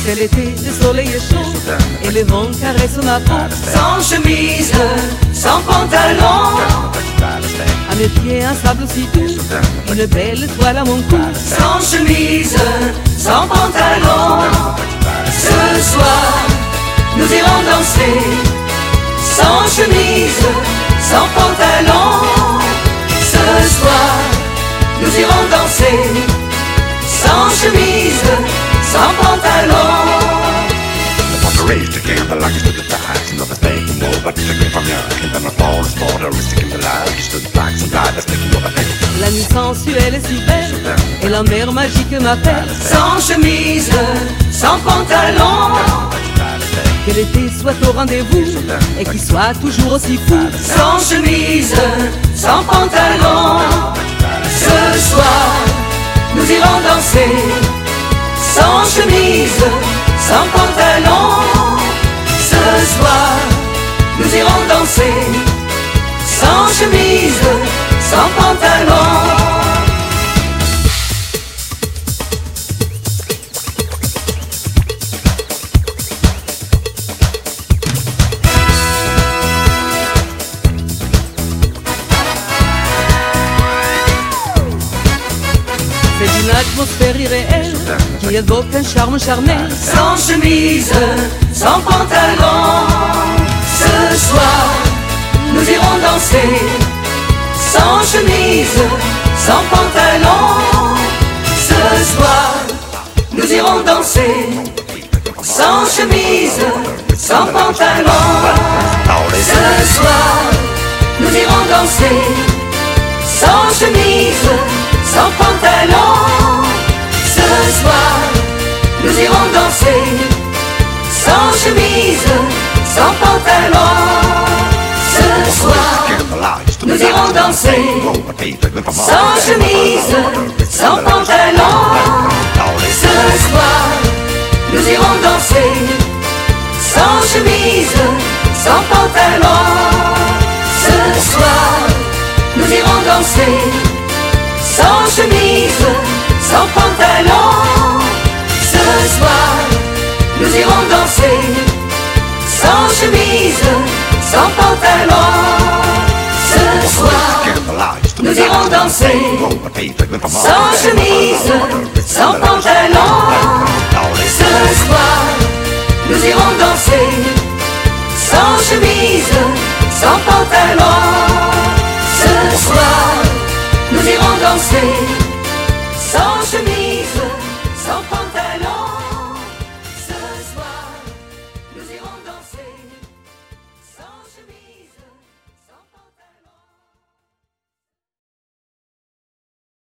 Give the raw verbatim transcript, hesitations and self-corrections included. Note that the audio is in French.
C'est l'été, le soleil est chaud et le vent caresse ma peau. Sans chemise, sans pantalon, à mes pieds un sable si doux, une belle toile à mon cou. sans chemise, sans pantalon. Ce soir, nous irons danser. Sans chemise, sans pantalon. Ce soir, nous irons danser. Sans chemise, sans pantalon. Raised the gamble like you stood the facts. Another thing more but to get from you. Came from a forest border, risking the life. You stood the facts and died, that's making what I think. La nuit sensuelle est si belle et la mer magique m'appelle. Sans chemise, sans pantalon. Que l'été soit au rendez-vous et qu'il soit toujours aussi fou. Sans chemise, sans pantalon. Ce soir, nous irons danser. Sans chemise, sans pantalon. Ce soir, nous irons danser. Sans chemise, sans pantalon. C'est une atmosphère irréelle qui évoque un charme charnel. Sans chemise, sans pantalon. Ce soir, nous irons danser. Sans chemise, sans pantalon. Ce soir, nous irons danser. Sans chemise, sans pantalon. Ce soir, nous irons danser. Sans chemise, sans pantalon. Ce soir, nous irons danser. Sans chemise, sans pantalon. Ce soir, nous irons danser. Sans chemise, sans pantalon. Ce soir, nous irons danser. Sans chemise, sans pantalon. Ce soir, nous irons danser. Sans chemise, sans pantalon. Ce soir, nous irons danser. Sans chemise, sans pantalon. Ce soir, nous irons danser. Sans chemise, sans pantalon. Ce soir, nous irons danser. Sans chemise, sans pantalon. Ce soir, nous irons danser.